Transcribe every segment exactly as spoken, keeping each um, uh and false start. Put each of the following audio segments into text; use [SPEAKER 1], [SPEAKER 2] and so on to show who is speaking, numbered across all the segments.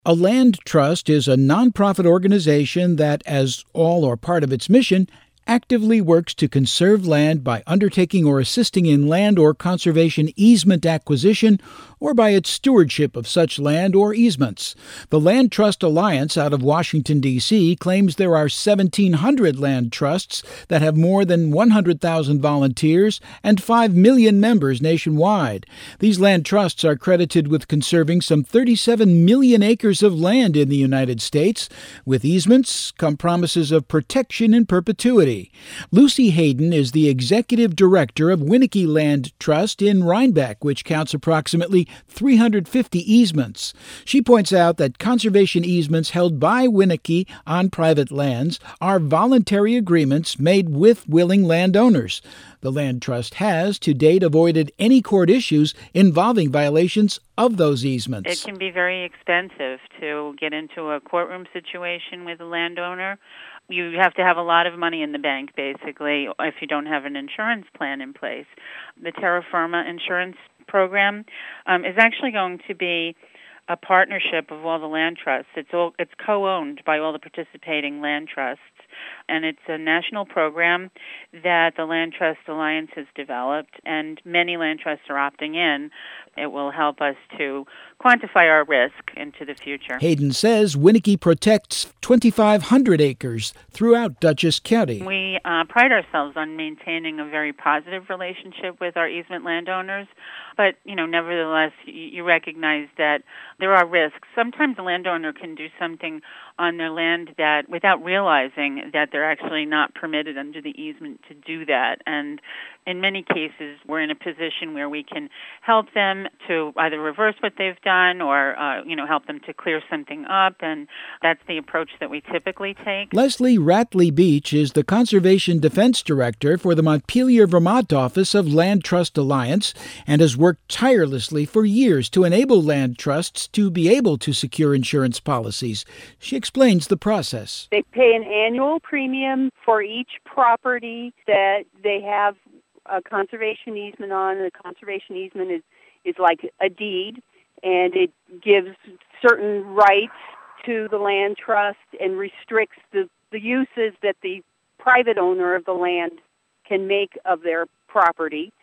[SPEAKER 1] A land trust is a nonprofit organization that, as all or part of its mission, actively works to conserve land by undertaking or assisting in land or conservation easement acquisition or by its stewardship of such land or easements. The Land Trust Alliance out of Washington, D C claims there are seventeen hundred land trusts that have more than one hundred thousand volunteers and five million members nationwide. These land trusts are credited with conserving some thirty-seven million acres of land in the United States. With easements come promises of protection in perpetuity. Lucy Hayden is the executive director of Winnicke Land Trust in Rhinebeck, which counts approximately three hundred fifty easements. She points out that conservation easements held by Winnicke on private lands are voluntary agreements made with willing landowners. The Land Trust has, to date, avoided any court issues involving violations of those easements.
[SPEAKER 2] It can be very expensive to get into a courtroom situation with a landowner. You have to have a lot of money in the bank, basically, if you don't have an insurance plan in place. The Terra Firma insurance program um, is actually going to be a partnership of all the land trusts. It's all it's co-owned by all the participating land trusts, and it's a national program that the Land Trust Alliance has developed, and many land trusts are opting in. It will help us to quantify our risk into the future.
[SPEAKER 1] Hayden says Winnicke protects twenty-five hundred acres throughout Dutchess County.
[SPEAKER 2] We uh, pride ourselves on maintaining a very positive relationship with our easement landowners, but, you know, nevertheless, you recognize that there are risks. Sometimes a landowner can do something on their land that, without realizing that they're actually not permitted under the easement to do that. And in many cases, we're in a position where we can help them to either reverse what they've done or, uh, you know, help them to clear something up. And that's the approach that we typically take.
[SPEAKER 1] Leslie Ratley Beach is the Conservation Defense Director for the Montpelier, Vermont office of Land Trust Alliance and has worked tirelessly for years to enable land trusts to be able to secure insurance policies. She explains the process.
[SPEAKER 3] They pay an annual premium for each property that they have a conservation easement on. The conservation easement is, is like a deed, and it gives certain rights to the land trust and restricts the, the uses that the private owner of the land can make of their property.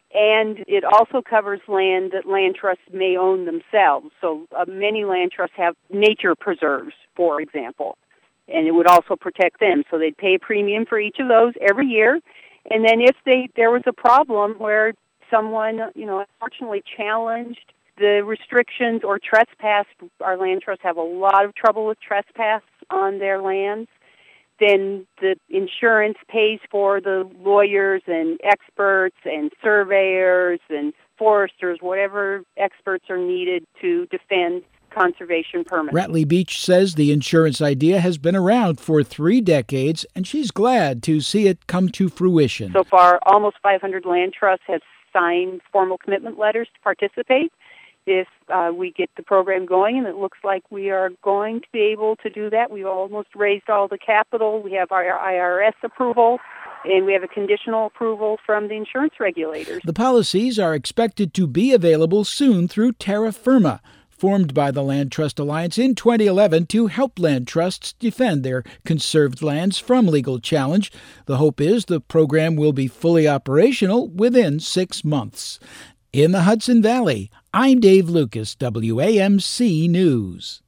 [SPEAKER 3] And it also covers land that land trusts may own themselves. So uh, many land trusts have nature preserves, for example, and it would also protect them. So they'd pay a premium for each of those every year. And then if they there was a problem where someone, you know, unfortunately challenged the restrictions or trespassed, our land trusts have a lot of trouble with trespass on their lands, then the insurance pays for the lawyers and experts and surveyors and foresters, whatever experts are needed to defend conservation permits.
[SPEAKER 1] Ratley Beach says the insurance idea has been around for three decades, and she's glad to see it come to fruition.
[SPEAKER 3] So far, almost five hundred land trusts have signed formal commitment letters to participate. If uh, we get the program going, and it looks like we are going to be able to do that, we've almost raised all the capital. We have our I R S approval, and we have a conditional approval from the insurance regulators.
[SPEAKER 1] The policies are expected to be available soon through Terra Firma, formed by the Land Trust Alliance in twenty eleven to help land trusts defend their conserved lands from legal challenge. The hope is the program will be fully operational within six months. In the Hudson Valley, I'm Dave Lucas, W A M C News.